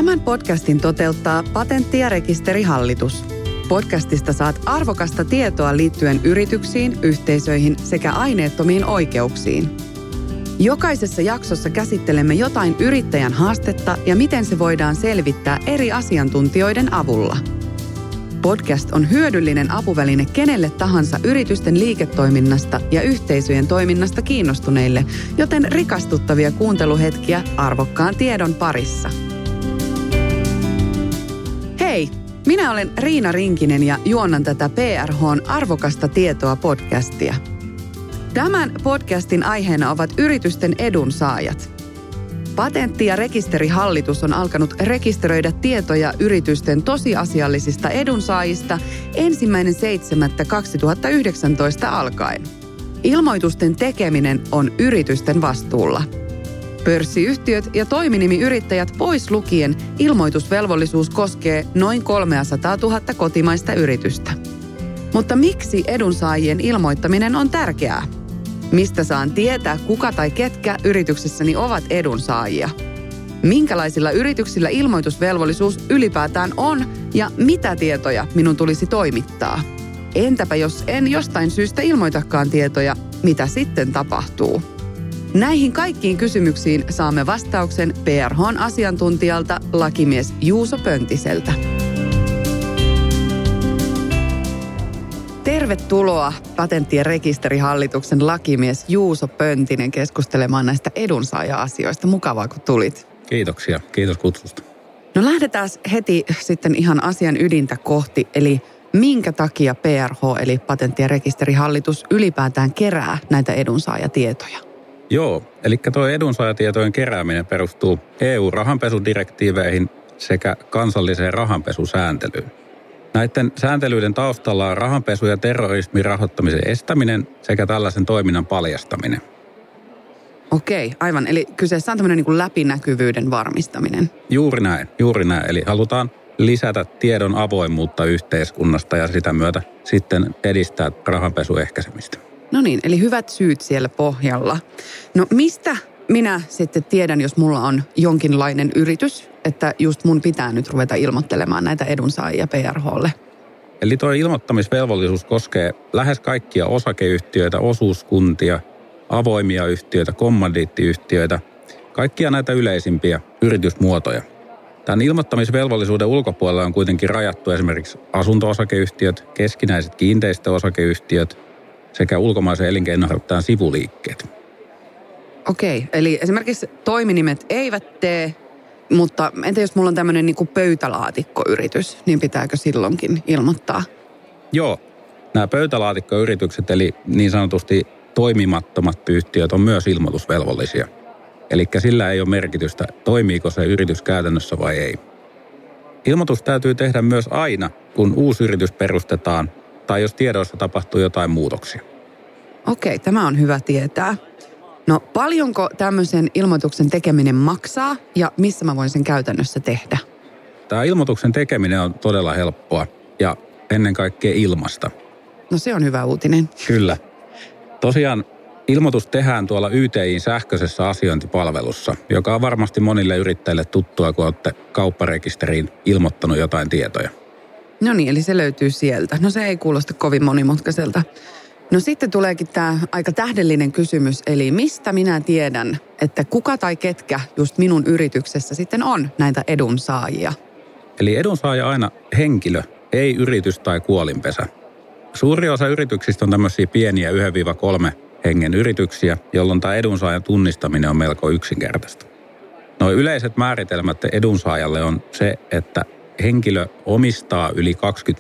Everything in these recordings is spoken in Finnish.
Tämän podcastin toteuttaa Patentti- ja rekisterihallitus. Podcastista saat arvokasta tietoa liittyen yrityksiin, yhteisöihin sekä aineettomiin oikeuksiin. Jokaisessa jaksossa käsittelemme jotain yrittäjän haastetta ja miten se voidaan selvittää eri asiantuntijoiden avulla. Podcast on hyödyllinen apuväline kenelle tahansa yritysten liiketoiminnasta ja yhteisöjen toiminnasta kiinnostuneille, joten rikastuttavia kuunteluhetkiä arvokkaan tiedon parissa. Hei, minä olen Riina Rinkinen ja juonnan tätä PRH:n arvokasta tietoa podcastia. Tämän podcastin aiheena ovat yritysten edunsaajat. Patentti- ja rekisterihallitus on alkanut rekisteröidä tietoja yritysten tosiasiallisista edunsaajista 1.7.2019 alkaen. Ilmoitusten tekeminen on yritysten vastuulla. Pörssiyhtiöt ja toiminimiyrittäjät pois lukien ilmoitusvelvollisuus koskee noin 300 000 kotimaista yritystä. Mutta miksi edunsaajien ilmoittaminen on tärkeää? Mistä saan tietää, kuka tai ketkä yrityksessäni ovat edunsaajia? Minkälaisilla yrityksillä ilmoitusvelvollisuus ylipäätään on ja mitä tietoja minun tulisi toimittaa? Entäpä jos en jostain syystä ilmoitakaan tietoja, mitä sitten tapahtuu? Näihin kaikkiin kysymyksiin saamme vastauksen PRH:n asiantuntijalta lakimies Juuso Pöntiseltä. Tervetuloa Patentti- ja rekisterihallituksen lakimies Juuso Pöntinen keskustelemaan näistä edunsaaja-asioista. Mukavaa, kun tulit. Kiitoksia. Kiitos kutsusta. No lähdetään heti sitten ihan asian ydintä kohti, eli minkä takia PRH eli Patentti- ja rekisterihallitus ylipäätään kerää näitä edunsaajatietoja? Joo, eli tuo edunsaajatietojen kerääminen perustuu EU-rahanpesudirektiiveihin sekä kansalliseen rahanpesusääntelyyn. Näiden sääntelyiden taustalla on rahanpesu- ja terrorismin rahoittamisen estäminen sekä tällaisen toiminnan paljastaminen. Okei, aivan. Eli kyseessä on tämmöinen niin kuin läpinäkyvyyden varmistaminen. Juuri näin. Eli halutaan lisätä tiedon avoimuutta yhteiskunnasta ja sitä myötä sitten edistää rahanpesun ehkäisemistä. No niin, eli hyvät syyt siellä pohjalla. No mistä minä sitten tiedän, jos mulla on jonkinlainen yritys, että just mun pitää nyt ruveta ilmoittelemaan näitä edunsaajia PRH:lle? Eli tuo ilmoittamisvelvollisuus koskee lähes kaikkia osakeyhtiöitä, osuuskuntia, avoimia yhtiöitä, kommandiittiyhtiöitä, kaikkia näitä yleisimpiä yritysmuotoja. Tämän ilmoittamisvelvollisuuden ulkopuolella on kuitenkin rajattu esimerkiksi asunto-osakeyhtiöt, keskinäiset kiinteistöosakeyhtiöt sekä ulkomaisen elinkeinonharjoittajan sivuliikkeet. Okei, eli esimerkiksi toiminimet eivät tee, mutta entä jos mulla on tämmöinen niin kuin pöytälaatikkoyritys, niin pitääkö silloinkin ilmoittaa? Joo, nämä pöytälaatikkoyritykset eli niin sanotusti toimimattomat yhtiöt on myös ilmoitusvelvollisia. Eli sillä ei ole merkitystä, toimiiko se yritys käytännössä vai ei. Ilmoitus täytyy tehdä myös aina, kun uusi yritys perustetaan tai jos tiedoissa tapahtuu jotain muutoksia. Okei, tämä on hyvä tietää. No paljonko tämmöisen ilmoituksen tekeminen maksaa ja missä mä voin sen käytännössä tehdä? Tämä ilmoituksen tekeminen on todella helppoa ja ennen kaikkea ilmasta. No se on hyvä uutinen. Kyllä. Tosiaan ilmoitus tehdään tuolla YTI:n sähköisessä asiointipalvelussa, joka on varmasti monille yrittäjille tuttua, kun olette kaupparekisteriin ilmoittanut jotain tietoja. No niin, eli se löytyy sieltä. No se ei kuulosta kovin monimutkaiselta. No sitten tuleekin tämä aika tähdellinen kysymys, eli mistä minä tiedän, että kuka tai ketkä just minun yrityksessä sitten on näitä edunsaajia? Eli edunsaaja aina henkilö, ei yritys tai kuolinpesä. Suuri osa yrityksistä on tämmöisiä pieniä 1-3 hengen yrityksiä, jolloin tämä edunsaajan tunnistaminen on melko yksinkertaista. No yleiset määritelmät edunsaajalle on se, että henkilö omistaa yli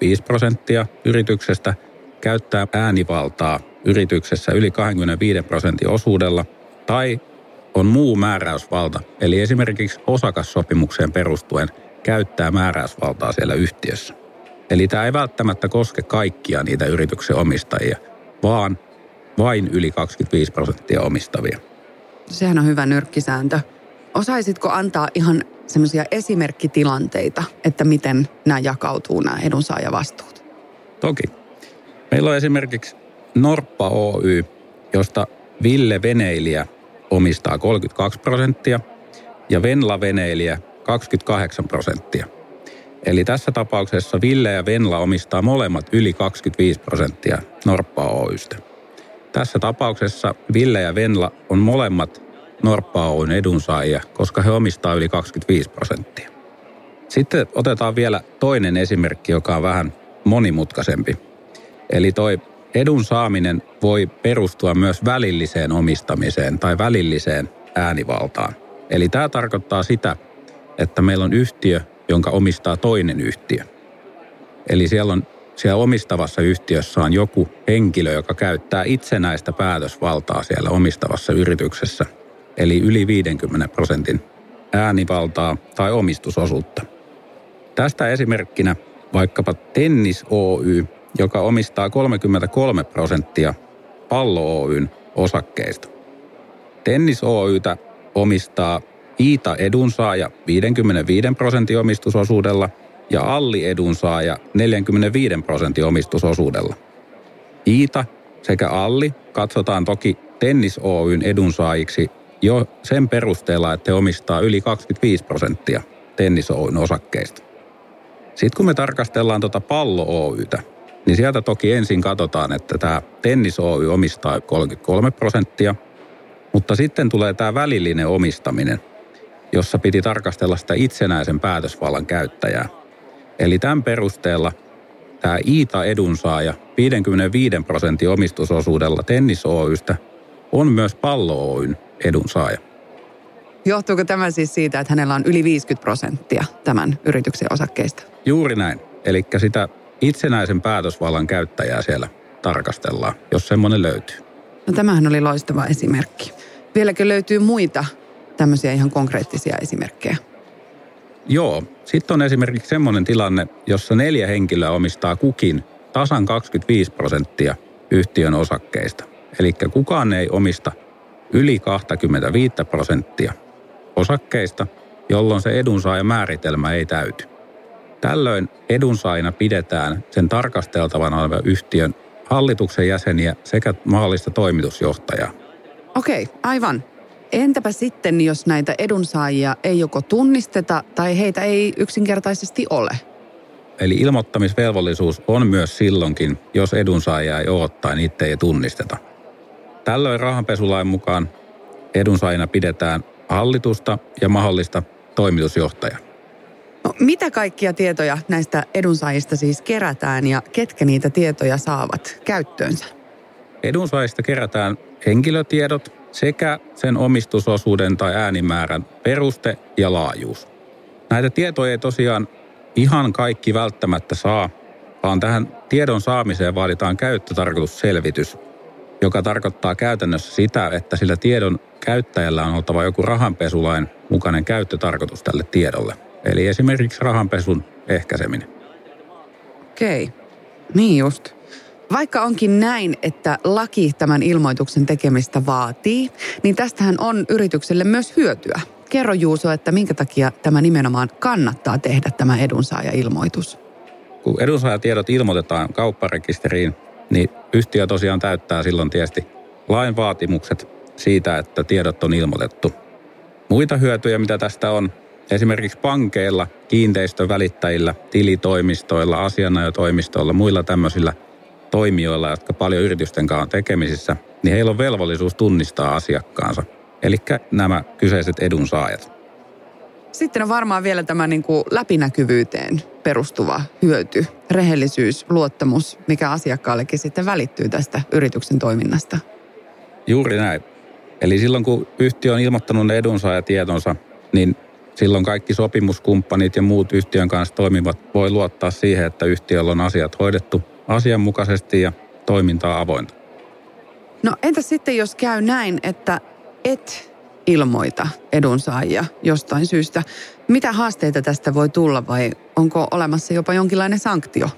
25% yrityksestä, käyttää äänivaltaa yrityksessä yli 25% osuudella tai on muu määräysvalta, eli esimerkiksi osakassopimukseen perustuen käyttää määräysvaltaa siellä yhtiössä. Eli tämä ei välttämättä koske kaikkia niitä yrityksen omistajia, vaan vain yli 25% omistavia. Sehän on hyvä nyrkkisääntö. Osaisitko antaa ihan semmoisia esimerkkitilanteita, että miten nämä jakautuu, nämä edunsaajavastuut? Toki. Meillä on esimerkiksi Norppa Oy, josta Ville Veneilijä omistaa 32% ja Venla Veneilijä 28%. Eli tässä tapauksessa Ville ja Venla omistaa molemmat yli 25% Norppa Oy:stä. Tässä tapauksessa Ville ja Venla on molemmat Norppa Oyn edunsaajia, koska he omistaa yli 25%. Sitten otetaan vielä toinen esimerkki, joka on vähän monimutkaisempi. Eli toi edun saaminen voi perustua myös välilliseen omistamiseen tai välilliseen äänivaltaan. Eli tämä tarkoittaa sitä, että meillä on yhtiö, jonka omistaa toinen yhtiö. Eli siellä omistavassa yhtiössä on joku henkilö, joka käyttää itsenäistä päätösvaltaa siellä omistavassa yrityksessä. Eli yli 50% äänivaltaa tai omistusosuutta. Tästä esimerkkinä vaikkapa Tennis Oy, joka omistaa 33% Pallo Oyn osakkeista. Tennis Oytä omistaa Iita edunsaaja 55% omistusosuudella ja Alli edunsaaja 45% omistusosuudella. Iita sekä Alli katsotaan toki Tennis Oyn edunsaajiksi jo sen perusteella, että he omistaa yli 25% Tennis Oyn osakkeista. Sitten kun me tarkastellaan Pallo Oytä, niin sieltä toki ensin katsotaan, että tämä Tennis Oy omistaa 33%, mutta sitten tulee tämä välillinen omistaminen, jossa piti tarkastella sitä itsenäisen päätösvallan käyttäjää. Eli tämän perusteella tämä Iita edunsaaja 55% omistusosuudella Tennis Oystä on myös Pallo Oyn edunsaaja. Johtuuko tämä siis siitä, että hänellä on yli 50% tämän yrityksen osakkeista? Juuri näin. Eli sitä itsenäisen päätösvallan käyttäjää siellä tarkastellaan, jos semmoinen löytyy. No tämähän oli loistava esimerkki. Vieläkö löytyy muita tämmöisiä ihan konkreettisia esimerkkejä? Joo. Sitten on esimerkiksi semmoinen tilanne, jossa 4 henkilöä omistaa kukin tasan 25% yhtiön osakkeista. Eli kukaan ei omista yli 25% osakkeista, jolloin se edunsaajamääritelmä ei täyty. Tällöin edunsaajina pidetään sen tarkasteltavana olevan yhtiön hallituksen jäseniä sekä mahdollista toimitusjohtajaa. Okei, aivan. Entäpä sitten, jos näitä edunsaajia ei joko tunnisteta tai heitä ei yksinkertaisesti ole? Eli ilmoittamisvelvollisuus on myös silloinkin, jos edunsaajia ei ole tai niitä ei tunnisteta. Tällöin rahanpesulain mukaan edunsaajina pidetään hallitusta ja mahdollista toimitusjohtajaa. No, mitä kaikkia tietoja näistä edunsaajista siis kerätään ja ketkä niitä tietoja saavat käyttöönsä? Edunsaajista kerätään henkilötiedot sekä sen omistusosuuden tai äänimäärän peruste ja laajuus. Näitä tietoja ei tosiaan ihan kaikki välttämättä saa, vaan tähän tiedon saamiseen vaaditaan käyttötarkoitusselvitys, joka tarkoittaa käytännössä sitä, että sillä tiedon käyttäjällä on oltava joku rahanpesulain mukainen käyttötarkoitus tälle tiedolle. Eli esimerkiksi rahanpesun ehkäiseminen. Okei, niin just. Vaikka onkin näin, että laki tämän ilmoituksen tekemistä vaatii, niin tästähän on yritykselle myös hyötyä. Kerro Juuso, että minkä takia tämä nimenomaan kannattaa tehdä tämä edunsaajailmoitus. Kun edunsaajatiedot ilmoitetaan kaupparekisteriin, niin yhtiö tosiaan täyttää silloin tietysti lain vaatimukset siitä, että tiedot on ilmoitettu. Muita hyötyjä, mitä tästä on, esimerkiksi pankeilla, kiinteistövälittäjillä, tilitoimistoilla, asianajotoimistoilla, muilla tämmöisillä toimijoilla, jotka paljon yritysten kanssa on tekemisissä, niin heillä on velvollisuus tunnistaa asiakkaansa. Eli nämä kyseiset edunsaajat. Sitten on varmaan vielä tämä läpinäkyvyyteen perustuva hyöty, rehellisyys, luottamus, mikä asiakkaallekin sitten välittyy tästä yrityksen toiminnasta. Juuri näin. Eli silloin kun yhtiö on ilmoittanut ne edunsaajatietonsa, niin silloin kaikki sopimuskumppanit ja muut yhtiön kanssa toimivat voi luottaa siihen, että yhtiöllä on asiat hoidettu asianmukaisesti ja toimintaa avointa. No entäs sitten, jos käy näin, että et ilmoita edunsaajia jostain syystä? Mitä haasteita tästä voi tulla vai onko olemassa jopa jonkinlainen sanktio?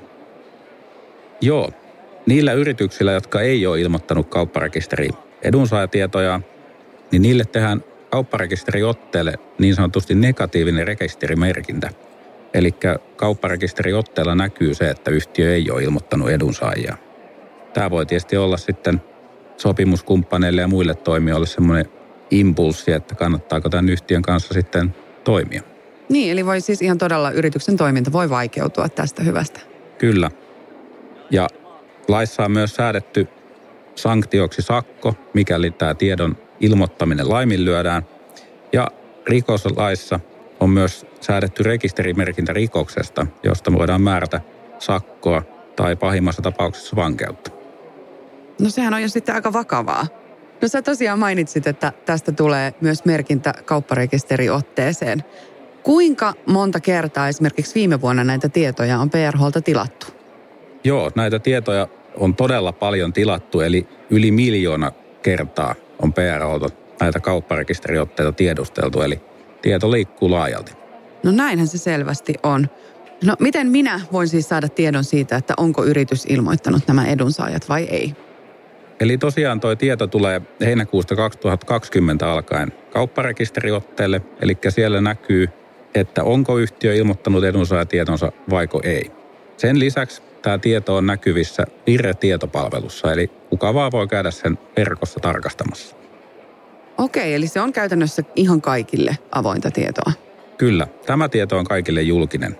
Joo, niillä yrityksillä, jotka ei ole ilmoittanut kaupparekisteriin edunsaajatietoja, niin niille tehdään kaupparekisteriotteelle niin sanotusti negatiivinen rekisterimerkintä. Eli kaupparekisteriotteella näkyy se, että yhtiö ei ole ilmoittanut edunsaajia. Tämä voi tietysti olla sitten sopimuskumppaneille ja muille toimijoille semmoinen impulssi, että kannattaako tämän yhtiön kanssa sitten toimia. Niin, eli voi siis ihan todella yrityksen toiminta voi vaikeutua tästä hyvästä. Kyllä. Ja laissa on myös säädetty sanktioksi sakko, mikäli tämä tiedon ilmoittaminen laiminlyödään. Ja rikoslaissa on myös säädetty rekisterimerkintä rikoksesta, josta voidaan määrätä sakkoa tai pahimmassa tapauksessa vankeutta. No sehän on jo sitten aika vakavaa. No sä tosiaan mainitsit, että tästä tulee myös merkintä kaupparekisteriotteeseen. Kuinka monta kertaa esimerkiksi viime vuonna näitä tietoja on PRH:lta tilattu? Joo, näitä tietoja on todella paljon tilattu, eli yli 1 miljoona kertaa on PRH:lta näitä kaupparekisteriotteita tiedusteltu, eli tieto liikkuu laajalti. No näinhän se selvästi on. No miten minä voin siis saada tiedon siitä, että onko yritys ilmoittanut nämä edunsaajat vai ei? Eli tosiaan tuo tieto tulee heinäkuusta 2020 alkaen kaupparekisteriotteelle, eli siellä näkyy, että onko yhtiö ilmoittanut edunsaajatietonsa vaiko ei. Sen lisäksi tämä tieto on näkyvissä Virre-tietopalvelussa, eli kuka vaan voi käydä sen verkossa tarkastamassa. Okei, eli se on käytännössä ihan kaikille avointa tietoa. Kyllä, tämä tieto on kaikille julkinen.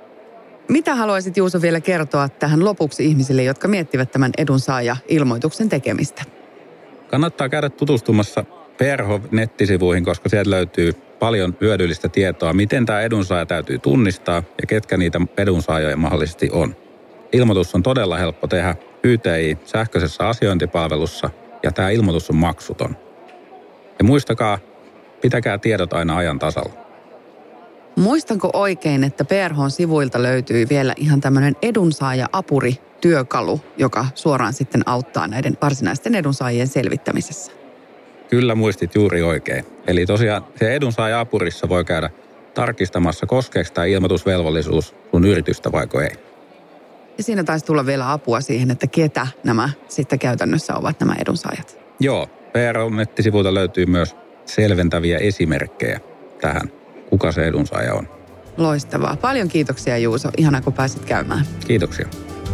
Mitä haluaisit, Juuso, vielä kertoa tähän lopuksi ihmisille, jotka miettivät tämän edunsaaja-ilmoituksen tekemistä? Kannattaa käydä tutustumassa PRH-nettisivuihin, koska sieltä löytyy paljon hyödyllistä tietoa, miten tämä edunsaaja täytyy tunnistaa ja ketkä niitä edunsaajia mahdollisesti on. Ilmoitus on todella helppo tehdä YTI-sähköisessä asiointipalvelussa ja tämä ilmoitus on maksuton. Ja muistakaa, pitäkää tiedot aina ajan tasalla. Muistanko oikein, että PRH-sivuilta löytyy vielä ihan tämmöinen edunsaaja-apuri-työkalu, joka suoraan sitten auttaa näiden varsinaisten edunsaajien selvittämisessä? Kyllä muistit juuri oikein. Eli tosiaan se edunsaaja-apurissa voi käydä tarkistamassa, koskeeko tämä ilmoitusvelvollisuus sun yritystä vaiko ei. Ja siinä taisi tulla vielä apua siihen, että ketä nämä sitten käytännössä ovat nämä edunsaajat. Joo, PRH-nettisivuilta löytyy myös selventäviä esimerkkejä tähän, kuka se edunsaaja on. Loistavaa. Paljon kiitoksia, Juuso. Ihanaa, kun pääsit käymään. Kiitoksia.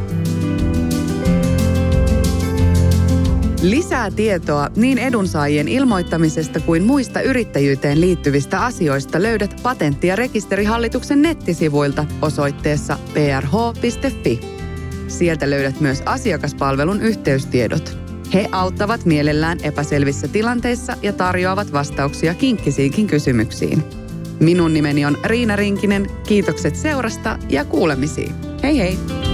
Lisää tietoa niin edunsaajien ilmoittamisesta kuin muista yrittäjyyteen liittyvistä asioista löydät Patentti- ja rekisterihallituksen nettisivuilta osoitteessa prh.fi. Sieltä löydät myös asiakaspalvelun yhteystiedot. He auttavat mielellään epäselvissä tilanteissa ja tarjoavat vastauksia kinkkisiinkin kysymyksiin. Minun nimeni on Riina Rinkinen. Kiitokset seurasta ja kuulemisiin. Hei hei!